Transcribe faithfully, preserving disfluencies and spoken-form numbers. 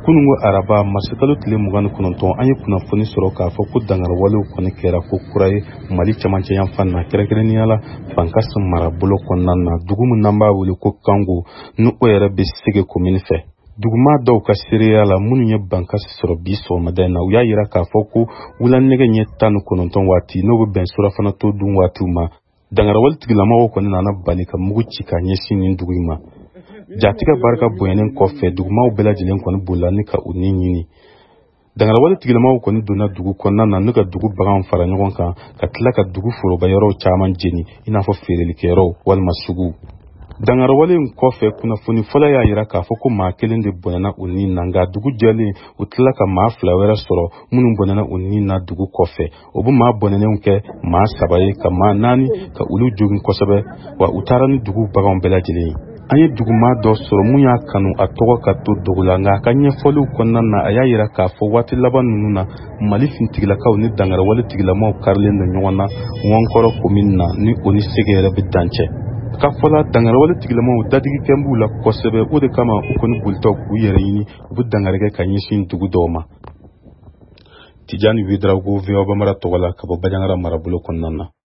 kunungo araba masikalo tile mugan kɔnɔntɔn an ye kunnafoni sɔrɔ k'a fɔ ko dangarwalew kɔni kɛra ko kura ye Mali cɛmancɛ yan fan na kɛrɛnkɛrɛnnenya la Bankasi marabolo kɔnɔna na dugu min n'an b'a wele ko Kango ni o yɛrɛ bɛ Sege commune fɛ. Duguma dɔw ka seereya la minnu ye Bankasi sɔrɔ bi sɔgɔmada in na u y'a yira k'a fɔ ko wulanɛgɛ ɲɛ tan ni kɔnɔntɔn waati n'o bɛ bɛn surafana to dun waatiw ma dangarawale tigilamɔgɔw kɔni nana bali ka mugu ci ka ɲɛsin nin dugu in ma. Jatigɛ barika bonyanen kɔfɛ dugumaw bɛɛ lajɛlen kɔni bolila ni ka u ni ɲini. Dangarawale tigilamɔgɔw kɔni donna dugu kɔnɔna na n'u ka dugu baganw fara ɲɔgɔn kan ka tila ka dugu foroba yɔrɔw caman jeni i n'a fɔ feerelikɛyɔrɔw walima sugu. Dangarawale in kɔfɛ kunnafoni fɔlɔ y'a yira k'a fɔ ko maa kelen de bɔnɛna u ni na nka dugu jɛlen u tila ka maa fila wɛrɛ sɔrɔ minnu bɔnɛna u ni na dugu kɔfɛ o bɛ maa bɔnɛnenw kɛ maa saba ye ka maa naani ka olu jogin kosɛbɛ wa u taara ni dugu baganw bɛɛ lajɛlen ye. An ye duguma dɔ sɔrɔ mun y'a kanu a tɔgɔ ka to dogo la nka a ka ɲɛfɔliw kɔnɔna na a y'a yira k'a fɔ waati laban ninnu na Mali fintigilakaw ni dangarawale tigilamɔgɔw karilen don ɲɔgɔn na Ŋɔnkɔrɔ commune na ni o ni Sege yɛrɛ bɛ dancɛ. Ka fɔla dangarawale tigilamɔgɔw dadigikɛn b'u la kosɛbɛ o de kama u kɔni bolitɔ k'u yɛrɛ ɲini u bɛ dangarikɛ ka ɲɛsin dugu dɔw ma. Tijani Widrago V O A Bamara tɔgɔ la ka bɔ Bajangara marabolo kɔnɔna na.